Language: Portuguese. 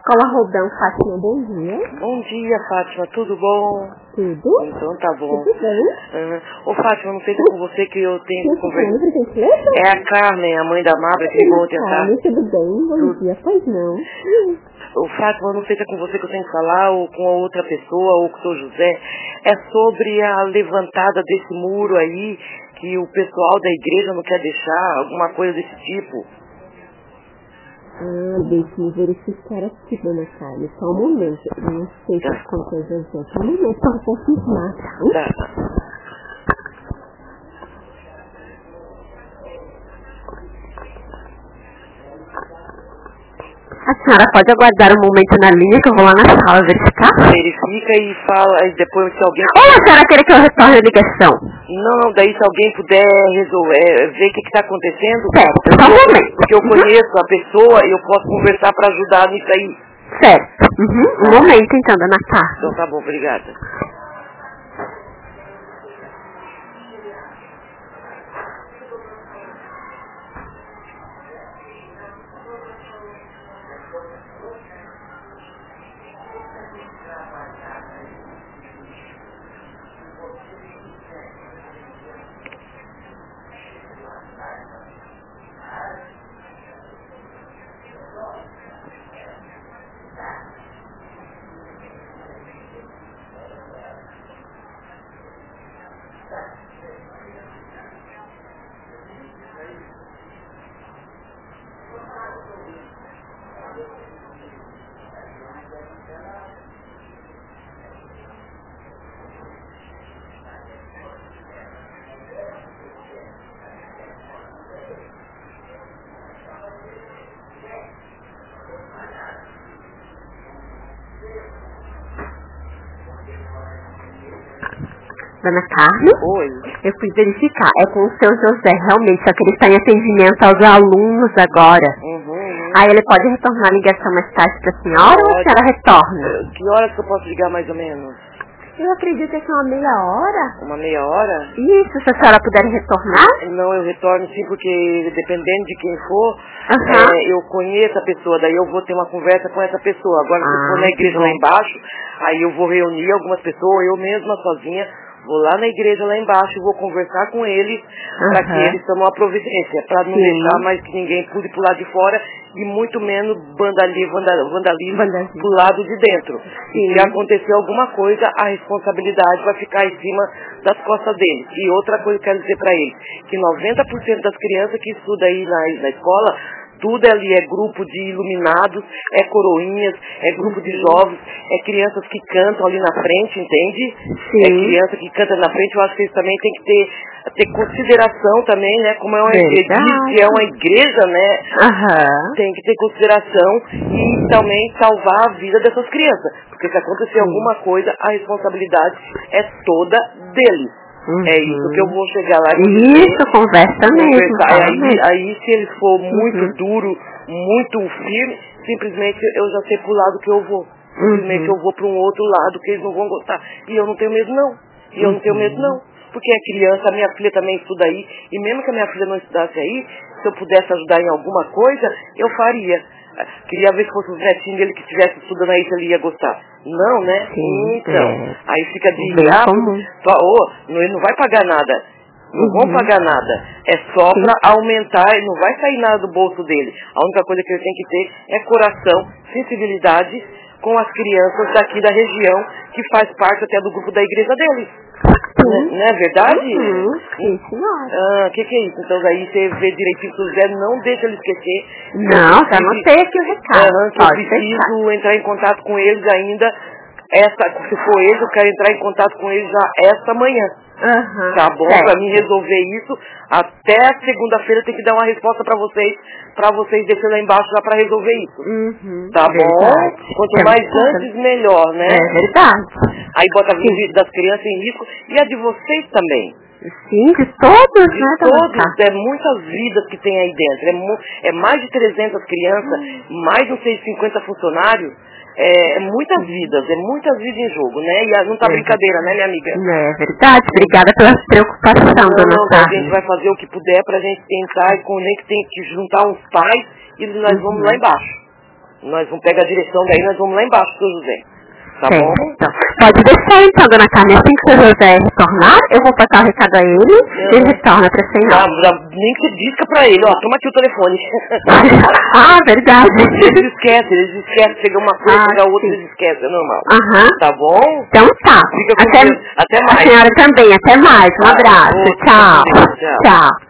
Escola Roldão, Fátima, bom dia. Bom dia, Fátima, tudo bom? Tudo? Então tá bom. Tudo bem? Ô Fátima, não sei se é com você que eu tenho que conversar. Por gentileza? É a Carmen, a mãe da Mabra, que ligou ontem à tarde. Tudo bem, bom dia, pois não. Ô Fátima, não sei se é com você que eu tenho que falar, ou com a outra pessoa, ou com o seu José. É sobre a levantada desse muro aí, que o pessoal da igreja não quer deixar, alguma coisa desse tipo. Deixa-me verificar aqui, dona Carmen, só um momento. Eu não sei se as contas já são. Só um momento para confirmar, tá? Tá. A senhora pode aguardar um momento na linha que eu vou lá na sala verificar? Verifica e fala, e depois se alguém... Ou a senhora quer que eu retorne a ligação? Não, daí se alguém puder resolver, ver o que está acontecendo... Certo, só um momento. Porque eu conheço a pessoa e eu posso conversar para ajudar nisso aí. Certo. Um momento então, dona Carmen. Então tá bom, obrigada. Dona Carmen? Oi. Eu fui verificar. É com o seu José, realmente. Só que ele está em atendimento aos alunos agora. Aí ele pode retornar a ligação mais tarde para a senhora ou a senhora retorna? Que horas que eu posso ligar mais ou menos? Eu acredito que é uma meia hora. Uma meia hora? Isso, se a senhora puder retornar? Não, eu retorno sim, porque dependendo de quem for, eu conheço a pessoa, daí eu vou ter uma conversa com essa pessoa. Agora, se for na igreja lá embaixo, aí eu vou reunir algumas pessoas, eu mesma sozinha, vou lá na igreja lá embaixo, vou conversar com eles, para que eles tomem uma providência, para não deixar mais que ninguém pude pular de fora e muito menos vandalismo pro lado de dentro. E se acontecer alguma coisa, a responsabilidade vai ficar em cima das costas deles. E outra coisa que eu quero dizer para eles, que 90% das crianças que estudam aí na escola, tudo ali é grupo de iluminados, é coroinhas, é grupo de jovens, é crianças que cantam ali na frente, entende? É criança que canta na frente, eu acho que eles também têm que ter consideração também, né? Como é uma igreja, que é uma igreja, né? Tem que ter consideração e também salvar a vida dessas crianças. Porque se acontecer alguma coisa, a responsabilidade é toda deles. É isso que eu vou chegar lá e conversa mesmo. Aí se ele for muito duro, muito firme, simplesmente eu já sei pro lado que eu vou. Simplesmente eu vou para um outro lado que eles não vão gostar. E eu não tenho medo não. Porque é criança, a minha filha também estuda aí. E mesmo que a minha filha não estudasse aí, se eu pudesse ajudar em alguma coisa, eu faria. Queria ver se fosse os netinhos dele que estivesse estudando aí, se ele ia gostar. Não, né? Então, aí fica de ele não vai pagar nada. Não vão pagar nada. É só para aumentar, não vai sair nada do bolso dele. A única coisa que ele tem que ter é coração, sensibilidade com as crianças daqui da região, que faz parte até do grupo da igreja dele. Não é verdade? Sim, senhora. Que é isso? Então daí você vê direitinho com o Zé, não deixa ele esquecer. Não, já anotei aqui o recado. Que eu preciso entrar em contato com eles ainda. Se for eles, eu quero entrar em contato com eles já esta manhã. Tá bom? Pra mim resolver isso, até segunda-feira tem que dar uma resposta pra vocês descer lá embaixo já pra resolver isso. Tá bom? Quanto mais antes, melhor, né? É verdade. Aí bota a vida das crianças em risco e a de vocês também. Sim, de todos, de todos, é muitas vidas que tem aí dentro. É mais de 300 crianças, mais de não sei 50 funcionários. É muitas vidas em jogo, né? E não tá brincadeira, né, minha amiga? É verdade, obrigada pela preocupação, dona Carmen. A gente vai fazer o que puder pra gente tentar, nem que tem que juntar uns pais e nós vamos lá embaixo. Nós vamos pegar a direção daí, nós vamos lá embaixo, seu José. Tá bom? Pode deixar então, dona Carmen. Assim que o seu José retornar, eu vou passar o recado a ele e ele retorna pra senhora. Nem que você disca pra ele, ó, toma aqui o telefone. Verdade. Eles esquecem, chega uma coisa, chega outra, eles esquecem, é normal. Tá bom? Então tá. Fica com Deus. Até mais. A senhora também, até mais. Um abraço. Tchau. Tchau.